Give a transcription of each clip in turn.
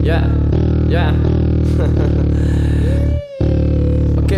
Yeah, yeah. Ok?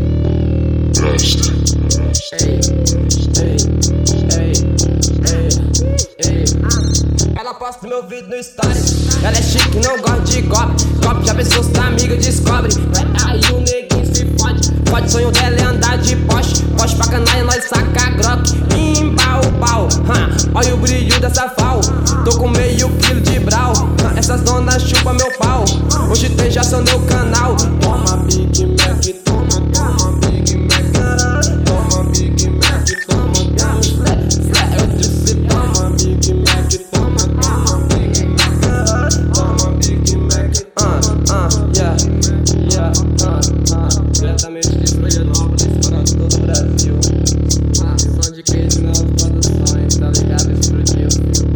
Ei, ei, ei, ei, ei. Ela posta meu vídeo no story. Ela é chique, não gosta de golpe. Golpe já pensou se tá amiga, descobre. Aí o neguinho se fode. Pode sonho dela é andar de Porsche. Porsche pra canalha, nós saca groque. Imbau, pau, olha o brilho dessa fal. Tô com meio quilo de brau. Essas donas chupa meu pau. Hoje tem já só no canal. Toma Big Mac, toma, toma Big Mac. Toma Big Mac, toma Big Mac. Eu disse toma Big Mac, toma, toma Big Mac. Toma Big Mac, yeah, yeah, diretamente de Florianópolis para todo o Brasil. Som de queijo nas produções, tá ligado? Explodiu,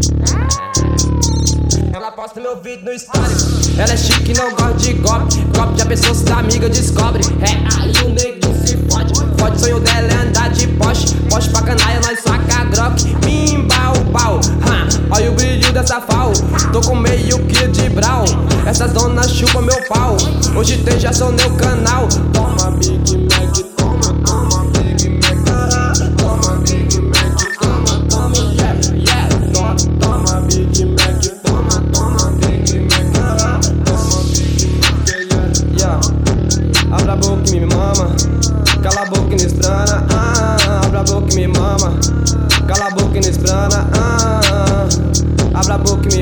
ela posta meu vídeo no story. Ela é chique, não gosta de golpe. Golpe já pensou se tá amiga, descobre. Aí o neguinho se fode. Fode, sonho dela é andar de Porsche. Porsche pra canalha, nós saca groque. Bimbau, pau, olha o brilho dessa fal. Tô com meio quilo de brau. Essas donas chupa meu pau. Hoje tem já só no canal. Toma Big Mac, toma, toma Big Mac. Toma Big Mac, toma, toma, yeah, yeah. Toma Big Mac, toma, toma Big Mac. Toma Big Mac, yeah. Abra a boca e me mama. Cala a boca e não esprana. Abra a boca e me mama. Cala a boca e não esprana. Abra a boca e me